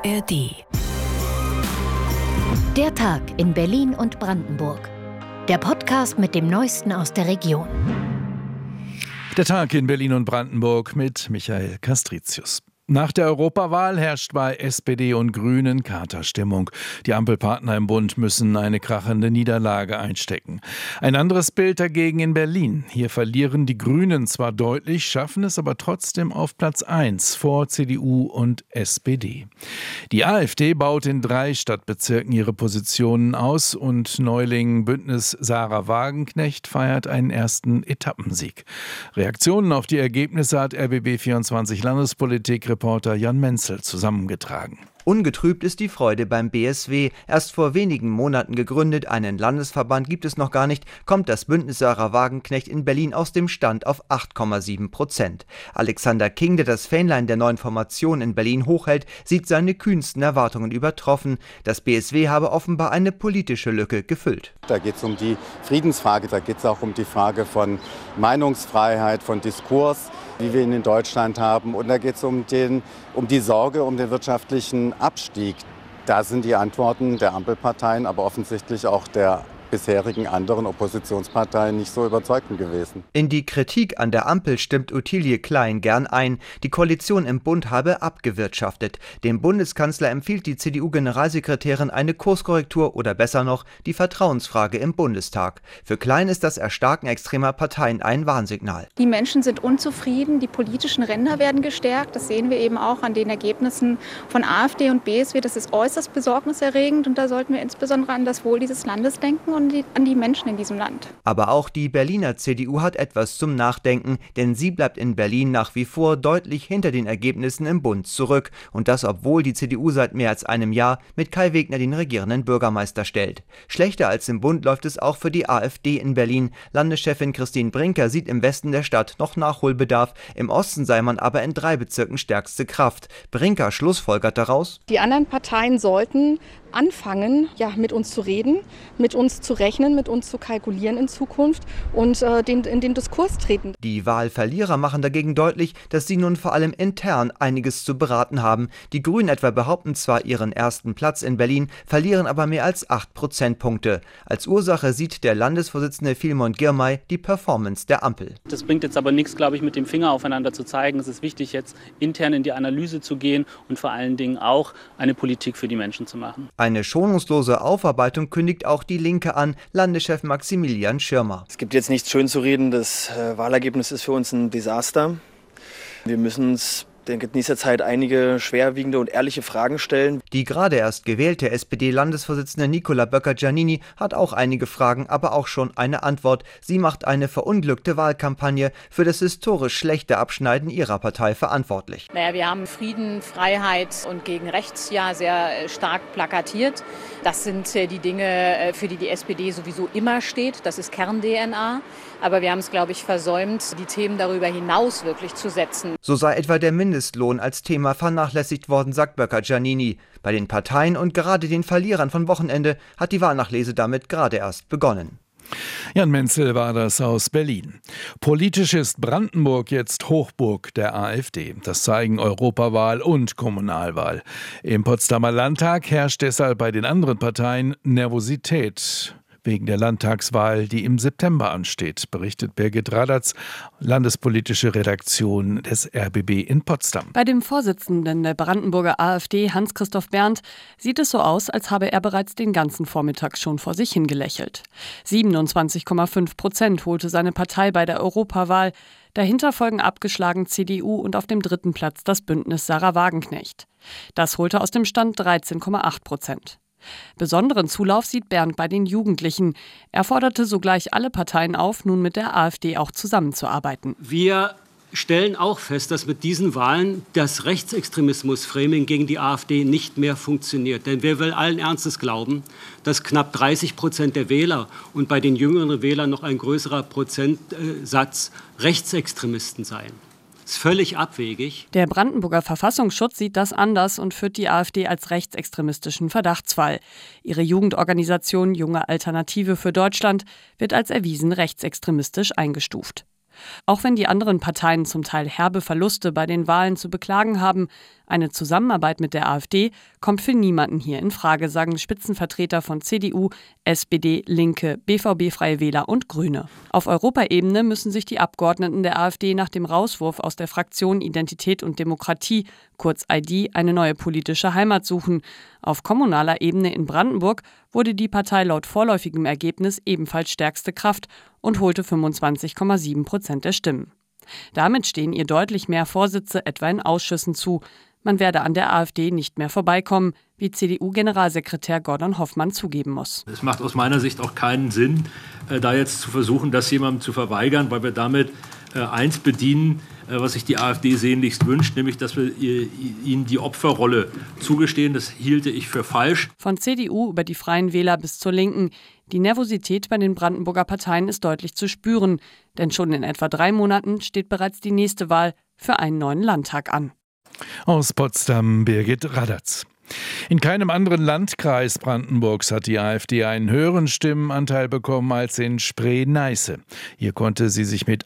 ARD. Der Tag in Berlin und Brandenburg. Der Podcast mit dem Neuesten aus der Region. Der Tag in Berlin und Brandenburg mit Michael Castricius. Nach der Europawahl herrscht bei SPD und Grünen Katerstimmung. Die Ampelpartner im Bund müssen eine krachende Niederlage einstecken. Ein anderes Bild dagegen in Berlin. Hier verlieren die Grünen zwar deutlich, schaffen es aber trotzdem auf Platz 1 vor CDU und SPD. Die AfD baut in 3 Stadtbezirken ihre Positionen aus und Neuling Bündnis Sarah Wagenknecht feiert einen ersten Etappensieg. Reaktionen auf die Ergebnisse hat RBB24 Landespolitik Reporter Jan Menzel zusammengetragen. Ungetrübt ist die Freude beim BSW. Erst vor wenigen Monaten gegründet, einen Landesverband gibt es noch gar nicht, kommt das Bündnis Sarah Wagenknecht in Berlin aus dem Stand auf 8,7%. Alexander King, der das Fähnlein der neuen Formation in Berlin hochhält, sieht seine kühnsten Erwartungen übertroffen. Das BSW habe offenbar eine politische Lücke gefüllt. Da geht es um die Friedensfrage, da geht es auch um die Frage von Meinungsfreiheit, von Diskurs, wie wir ihn in Deutschland haben. Und da geht es um die Sorge um den wirtschaftlichen Abstieg. Da sind die Antworten der Ampelparteien, aber offensichtlich auch der bisherigen anderen Oppositionsparteien nicht so überzeugend gewesen. In die Kritik an der Ampel stimmt Ottilie Klein gern ein. Die Koalition im Bund habe abgewirtschaftet. Dem Bundeskanzler empfiehlt die CDU-Generalsekretärin eine Kurskorrektur oder besser noch die Vertrauensfrage im Bundestag. Für Klein ist das Erstarken extremer Parteien ein Warnsignal. Die Menschen sind unzufrieden, die politischen Ränder werden gestärkt. Das sehen wir eben auch an den Ergebnissen von AfD und BSW. Das ist äußerst besorgniserregend und da sollten wir insbesondere an das Wohl dieses Landes denken und an die Menschen in diesem Land. Aber auch die Berliner CDU hat etwas zum Nachdenken, denn sie bleibt in Berlin nach wie vor deutlich hinter den Ergebnissen im Bund zurück. Und das, obwohl die CDU seit mehr als einem Jahr mit Kai Wegner den regierenden Bürgermeister stellt. Schlechter als im Bund läuft es auch für die AfD in Berlin. Landeschefin Christine Brinker sieht im Westen der Stadt noch Nachholbedarf. Im Osten sei man aber in 3 Bezirken stärkste Kraft. Brinker schlussfolgert daraus: Die anderen Parteien sollten anfangen, mit uns zu reden, mit uns zu rechnen, mit uns zu kalkulieren in Zukunft und in den Diskurs treten. Die Wahlverlierer machen dagegen deutlich, dass sie nun vor allem intern einiges zu beraten haben. Die Grünen etwa behaupten zwar ihren ersten Platz in Berlin, verlieren aber mehr als 8 Prozentpunkte. Als Ursache sieht der Landesvorsitzende Philemon Girmay die Performance der Ampel. Das bringt jetzt aber nichts, glaube ich, mit dem Finger aufeinander zu zeigen. Es ist wichtig, jetzt intern in die Analyse zu gehen und vor allen Dingen auch eine Politik für die Menschen zu machen. Eine schonungslose Aufarbeitung kündigt auch die Linke an, Landeschef Maximilian Schirmer. Es gibt jetzt nichts schön zu reden, das Wahlergebnis ist für uns ein Desaster. Wir müssen uns in nächster Zeit einige schwerwiegende und ehrliche Fragen stellen. Die gerade erst gewählte SPD-Landesvorsitzende Nicola Böcker-Giannini hat auch einige Fragen, aber auch schon eine Antwort. Sie macht eine verunglückte Wahlkampagne für das historisch schlechte Abschneiden ihrer Partei verantwortlich. Wir haben Frieden, Freiheit und gegen rechts sehr stark plakatiert. Das sind die Dinge, für die die SPD sowieso immer steht. Das ist Kern-DNA. Aber wir haben es, glaube ich, versäumt, die Themen darüber hinaus wirklich zu setzen. So sei etwa der Mindestlohn als Thema vernachlässigt worden, sagt Böcker-Giannini. Bei den Parteien und gerade den Verlierern von Wochenende hat die Wahlnachlese damit gerade erst begonnen. Jan Menzel war das aus Berlin. Politisch ist Brandenburg jetzt Hochburg der AfD. Das zeigen Europawahl und Kommunalwahl. Im Potsdamer Landtag herrscht deshalb bei den anderen Parteien Nervosität. Wegen der Landtagswahl, die im September ansteht, berichtet Birgit Radatz, landespolitische Redaktion des RBB in Potsdam. Bei dem Vorsitzenden der Brandenburger AfD, Hans-Christoph Berndt, sieht es so aus, als habe er bereits den ganzen Vormittag schon vor sich hingelächelt. 27,5% holte seine Partei bei der Europawahl. Dahinter folgen abgeschlagen CDU und auf dem 3. Platz das Bündnis Sarah Wagenknecht. Das holte aus dem Stand 13,8%. Besonderen Zulauf sieht Berndt bei den Jugendlichen. Er forderte sogleich alle Parteien auf, nun mit der AfD auch zusammenzuarbeiten. Wir stellen auch fest, dass mit diesen Wahlen das Rechtsextremismus-Framing gegen die AfD nicht mehr funktioniert. Denn wir will allen Ernstes glauben, dass knapp 30% der Wähler und bei den jüngeren Wählern noch ein größerer Prozentsatz Rechtsextremisten seien. Das ist völlig abwegig. Der Brandenburger Verfassungsschutz sieht das anders und führt die AfD als rechtsextremistischen Verdachtsfall. Ihre Jugendorganisation Junge Alternative für Deutschland wird als erwiesen rechtsextremistisch eingestuft. Auch wenn die anderen Parteien zum Teil herbe Verluste bei den Wahlen zu beklagen haben, eine Zusammenarbeit mit der AfD kommt für niemanden hier in Frage, sagen Spitzenvertreter von CDU, SPD, Linke, BVB, Freie Wähler und Grüne. Auf Europaebene müssen sich die Abgeordneten der AfD nach dem Rauswurf aus der Fraktion Identität und Demokratie, kurz ID, eine neue politische Heimat suchen. Auf kommunaler Ebene in Brandenburg wurde die Partei laut vorläufigem Ergebnis ebenfalls stärkste Kraft und holte 25,7% der Stimmen. Damit stehen ihr deutlich mehr Vorsitze etwa in Ausschüssen zu. Man werde an der AfD nicht mehr vorbeikommen, wie CDU-Generalsekretär Gordon Hoffmann zugeben muss. Es macht aus meiner Sicht auch keinen Sinn, da jetzt zu versuchen, das jemandem zu verweigern, weil wir damit eins bedienen, was sich die AfD sehnlichst wünscht, nämlich dass wir ihnen die Opferrolle zugestehen. Das hielte ich für falsch. Von CDU über die Freien Wähler bis zur Linken. Die Nervosität bei den Brandenburger Parteien ist deutlich zu spüren. Denn schon in etwa 3 Monaten steht bereits die nächste Wahl für einen neuen Landtag an. Aus Potsdam Birgit Radatz. In keinem anderen Landkreis Brandenburgs hat die AfD einen höheren Stimmenanteil bekommen als in Spree-Neiße. Hier konnte sie sich mit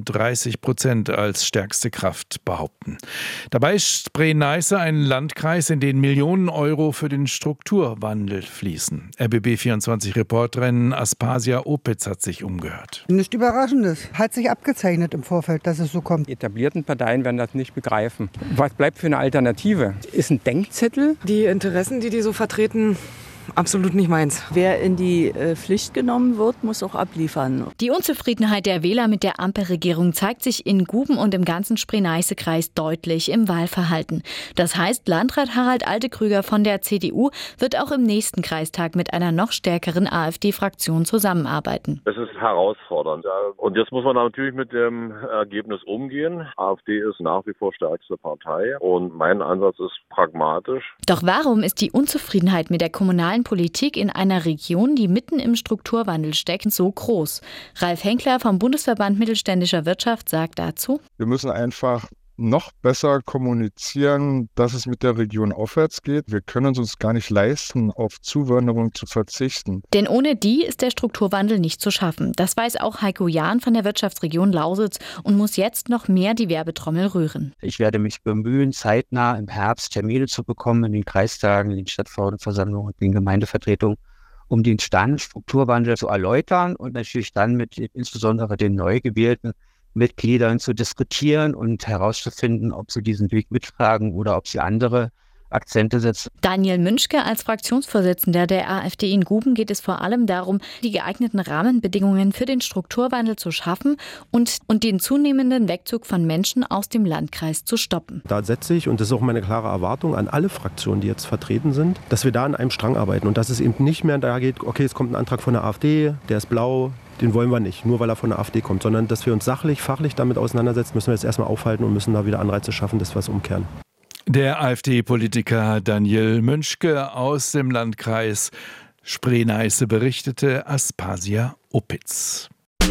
38% als stärkste Kraft behaupten. Dabei ist Spree-Neiße ein Landkreis, in den Millionen Euro für den Strukturwandel fließen. RBB24-Reporterin Aspasia Opitz hat sich umgehört. Nichts Überraschendes. Hat sich abgezeichnet im Vorfeld, dass es so kommt. Die etablierten Parteien werden das nicht begreifen. Was bleibt für eine Alternative? Ist ein Denkzettel? Die Interessen, die so vertreten, absolut nicht meins. Wer in die Pflicht genommen wird, muss auch abliefern. Die Unzufriedenheit der Wähler mit der Ampelregierung zeigt sich in Guben und im ganzen Spree-Neiße-Kreis deutlich im Wahlverhalten. Das heißt, Landrat Harald Altekrüger von der CDU wird auch im nächsten Kreistag mit einer noch stärkeren AfD-Fraktion zusammenarbeiten. Es ist herausfordernd. Und jetzt muss man natürlich mit dem Ergebnis umgehen. AfD ist nach wie vor stärkste Partei und mein Ansatz ist pragmatisch. Doch warum ist die Unzufriedenheit mit der kommunalen Politik in einer Region, die mitten im Strukturwandel steckt, so groß? Ralf Henkler vom Bundesverband Mittelständischer Wirtschaft sagt dazu: Wir müssen einfach noch besser kommunizieren, dass es mit der Region aufwärts geht. Wir können es uns gar nicht leisten, auf Zuwanderung zu verzichten. Denn ohne die ist der Strukturwandel nicht zu schaffen. Das weiß auch Heiko Jahn von der Wirtschaftsregion Lausitz und muss jetzt noch mehr die Werbetrommel rühren. Ich werde mich bemühen, zeitnah im Herbst Termine zu bekommen in den Kreistagen, in den Stadtverordnetenversammlungen und den Gemeindevertretungen, um den Stand Strukturwandel zu erläutern und natürlich dann mit insbesondere den neu gewählten Mitgliedern zu diskutieren und herauszufinden, ob sie diesen Weg mittragen oder ob sie andere Akzente setzen. Daniel Münschke als Fraktionsvorsitzender der AfD in Guben geht es vor allem darum, die geeigneten Rahmenbedingungen für den Strukturwandel zu schaffen und den zunehmenden Wegzug von Menschen aus dem Landkreis zu stoppen. Da setze ich, und das ist auch meine klare Erwartung an alle Fraktionen, die jetzt vertreten sind, dass wir da an einem Strang arbeiten und dass es eben nicht mehr da geht, okay, es kommt ein Antrag von der AfD, der ist blau, den wollen wir nicht, nur weil er von der AfD kommt, sondern dass wir uns sachlich, fachlich damit auseinandersetzen, müssen wir jetzt erstmal aufhalten und müssen da wieder Anreize schaffen, dass wir es umkehren. Der AfD-Politiker Daniel Münschke aus dem Landkreis Spree-Neiße berichtete Aspasia Opitz.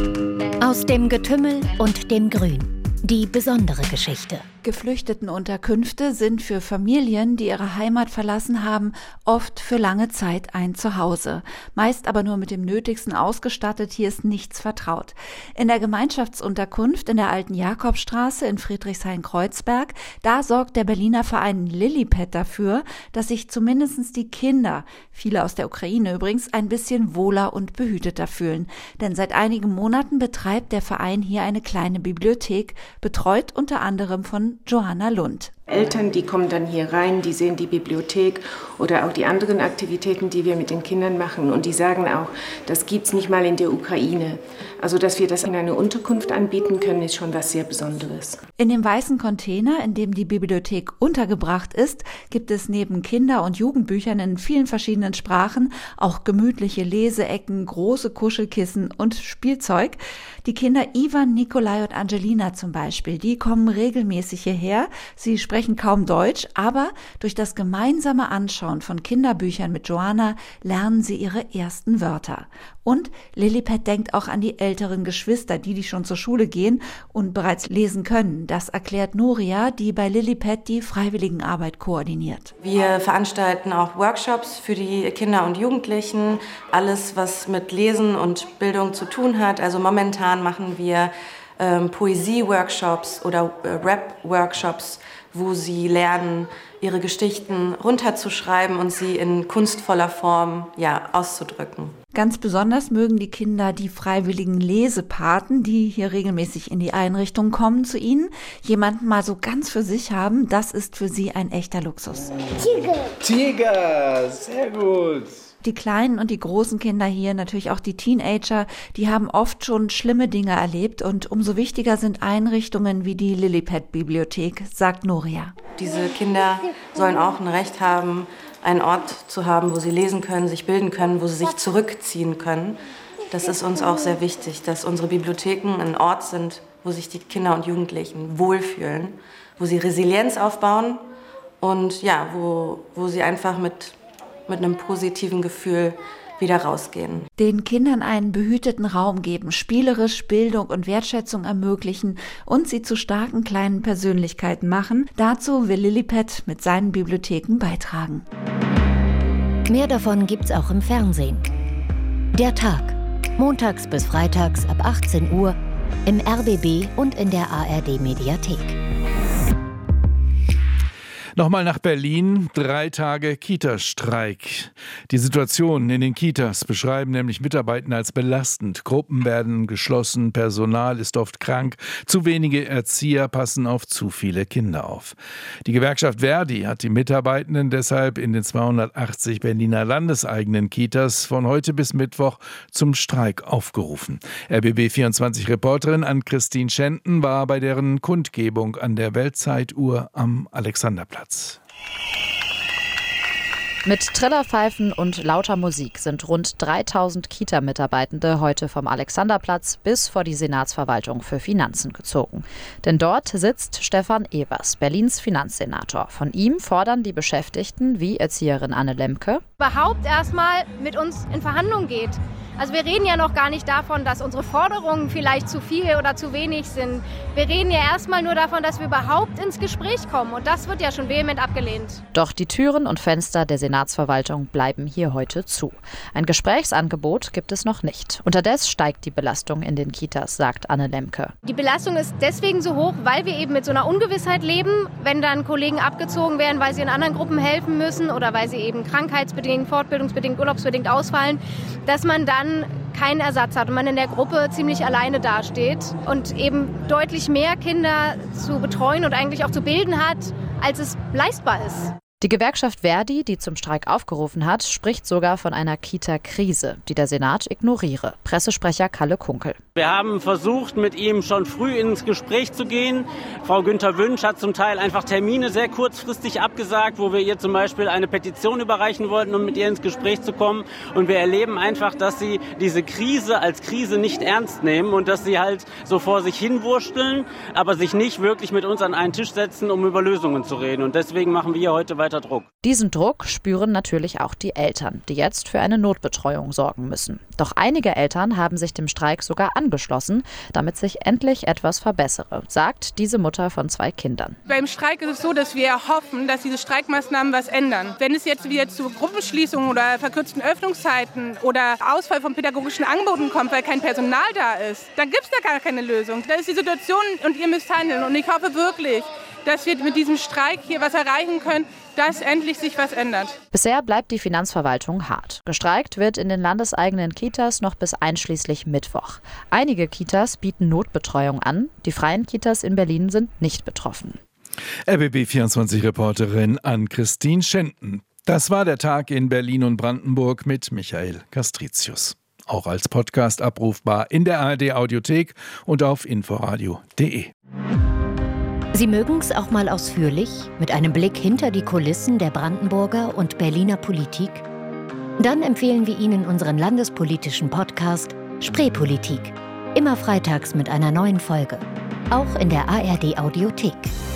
Aus dem Getümmel und dem Grün. Die besondere Geschichte. Geflüchtetenunterkünfte sind für Familien, die ihre Heimat verlassen haben, oft für lange Zeit ein Zuhause. Meist aber nur mit dem Nötigsten ausgestattet, hier ist nichts vertraut. In der Gemeinschaftsunterkunft in der Alten Jakobstraße in Friedrichshain-Kreuzberg, da sorgt der Berliner Verein Lillipet dafür, dass sich zumindest die Kinder, viele aus der Ukraine übrigens, ein bisschen wohler und behüteter fühlen. Denn seit einigen Monaten betreibt der Verein hier eine kleine Bibliothek, betreut unter anderem von Johanna Lund. Eltern, die kommen dann hier rein, die sehen die Bibliothek oder auch die anderen Aktivitäten, die wir mit den Kindern machen. Und die sagen auch, das gibt's nicht mal in der Ukraine. Also, dass wir das in einer Unterkunft anbieten können, ist schon was sehr Besonderes. In dem weißen Container, in dem die Bibliothek untergebracht ist, gibt es neben Kinder- und Jugendbüchern in vielen verschiedenen Sprachen auch gemütliche Leseecken, große Kuschelkissen und Spielzeug. Die Kinder Ivan, Nikolai und Angelina zum Beispiel, die kommen regelmäßig hierher. Sie sprechen kaum Deutsch, aber durch das gemeinsame Anschauen von Kinderbüchern mit Johanna lernen sie ihre ersten Wörter. Und Lillipet denkt auch an die älteren Geschwister, die schon zur Schule gehen und bereits lesen können. Das erklärt Nuria, die bei Lillipet die Freiwilligenarbeit koordiniert. Wir veranstalten auch Workshops für die Kinder und Jugendlichen. Alles, was mit Lesen und Bildung zu tun hat. Also momentan machen wir Poesie-Workshops oder Rap-Workshops, wo sie lernen, ihre Geschichten runterzuschreiben und sie in kunstvoller Form auszudrücken. Ganz besonders mögen die Kinder die freiwilligen Lesepaten, die hier regelmäßig in die Einrichtung kommen zu ihnen. Jemanden mal so ganz für sich haben, das ist für sie ein echter Luxus. Tiger, sehr gut. Die kleinen und die großen Kinder hier, natürlich auch die Teenager, die haben oft schon schlimme Dinge erlebt und umso wichtiger sind Einrichtungen wie die Lilliput-Bibliothek, sagt Nuria. Diese Kinder sollen auch ein Recht haben, einen Ort zu haben, wo sie lesen können, sich bilden können, wo sie sich zurückziehen können. Das ist uns auch sehr wichtig, dass unsere Bibliotheken ein Ort sind, wo sich die Kinder und Jugendlichen wohlfühlen, wo sie Resilienz aufbauen und wo sie einfach mit einem positiven Gefühl wieder rausgehen. Den Kindern einen behüteten Raum geben, spielerisch Bildung und Wertschätzung ermöglichen und sie zu starken kleinen Persönlichkeiten machen. Dazu will Lilliput mit seinen Bibliotheken beitragen. Mehr davon gibt's auch im Fernsehen. Der Tag. Montags bis freitags ab 18 Uhr im RBB und in der ARD-Mediathek. Nochmal nach Berlin, 3 Tage Kita-Streik. Die Situation in den Kitas beschreiben nämlich Mitarbeitende als belastend. Gruppen werden geschlossen, Personal ist oft krank, zu wenige Erzieher passen auf zu viele Kinder auf. Die Gewerkschaft Verdi hat die Mitarbeitenden deshalb in den 280 Berliner landeseigenen Kitas von heute bis Mittwoch zum Streik aufgerufen. RBB24-Reporterin Ann-Christine Schenten war bei deren Kundgebung an der Weltzeituhr am Alexanderplatz. Mit Trillerpfeifen und lauter Musik sind rund 3000 Kita-Mitarbeitende heute vom Alexanderplatz bis vor die Senatsverwaltung für Finanzen gezogen. Denn dort sitzt Stefan Evers, Berlins Finanzsenator. Von ihm fordern die Beschäftigten wie Erzieherin Anne Lemke, überhaupt erstmal mit uns in Verhandlungen geht. Also wir reden ja noch gar nicht davon, dass unsere Forderungen vielleicht zu viel oder zu wenig sind. Wir reden ja erstmal nur davon, dass wir überhaupt ins Gespräch kommen. Und das wird ja schon vehement abgelehnt. Doch die Türen und Fenster der Senatsverwaltung bleiben hier heute zu. Ein Gesprächsangebot gibt es noch nicht. Unterdessen steigt die Belastung in den Kitas, sagt Anne Lemke. Die Belastung ist deswegen so hoch, weil wir eben mit so einer Ungewissheit leben. Wenn dann Kollegen abgezogen werden, weil sie in anderen Gruppen helfen müssen oder weil sie eben krankheitsbedingt, fortbildungsbedingt, urlaubsbedingt ausfallen, dass man dann keinen Ersatz hat und man in der Gruppe ziemlich alleine dasteht und eben deutlich mehr Kinder zu betreuen und eigentlich auch zu bilden hat, als es leistbar ist. Die Gewerkschaft Verdi, die zum Streik aufgerufen hat, spricht sogar von einer Kita-Krise, die der Senat ignoriere. Pressesprecher Kalle Kunkel. Wir haben versucht, mit ihm schon früh ins Gespräch zu gehen. Frau Günther Wünsch hat zum Teil einfach Termine sehr kurzfristig abgesagt, wo wir ihr zum Beispiel eine Petition überreichen wollten, um mit ihr ins Gespräch zu kommen. Und wir erleben einfach, dass sie diese Krise als Krise nicht ernst nehmen und dass sie halt so vor sich hinwursteln, aber sich nicht wirklich mit uns an einen Tisch setzen, um über Lösungen zu reden. Und deswegen machen wir heute weiter Druck. Diesen Druck spüren natürlich auch die Eltern, die jetzt für eine Notbetreuung sorgen müssen. Doch einige Eltern haben sich dem Streik sogar angeschlossen, damit sich endlich etwas verbessere, sagt diese Mutter von 2 Kindern. Beim Streik ist es so, dass wir hoffen, dass diese Streikmaßnahmen was ändern. Wenn es jetzt wieder zu Gruppenschließungen oder verkürzten Öffnungszeiten oder Ausfall von pädagogischen Angeboten kommt, weil kein Personal da ist, dann gibt es da gar keine Lösung. Das ist die Situation und ihr müsst handeln. Und ich hoffe wirklich, dass wir mit diesem Streik hier was erreichen können, dass endlich sich was ändert. Bisher bleibt die Finanzverwaltung hart. Gestreikt wird in den landeseigenen Kitas noch bis einschließlich Mittwoch. Einige Kitas bieten Notbetreuung an. Die freien Kitas in Berlin sind nicht betroffen. RBB24-Reporterin Ann-Christine Schenten. Das war der Tag in Berlin und Brandenburg mit Michael Castricius. Auch als Podcast abrufbar in der ARD-Audiothek und auf inforadio.de. Sie mögen es auch mal ausführlich, mit einem Blick hinter die Kulissen der Brandenburger und Berliner Politik? Dann empfehlen wir Ihnen unseren landespolitischen Podcast Spreepolitik. Immer freitags mit einer neuen Folge. Auch in der ARD-Audiothek.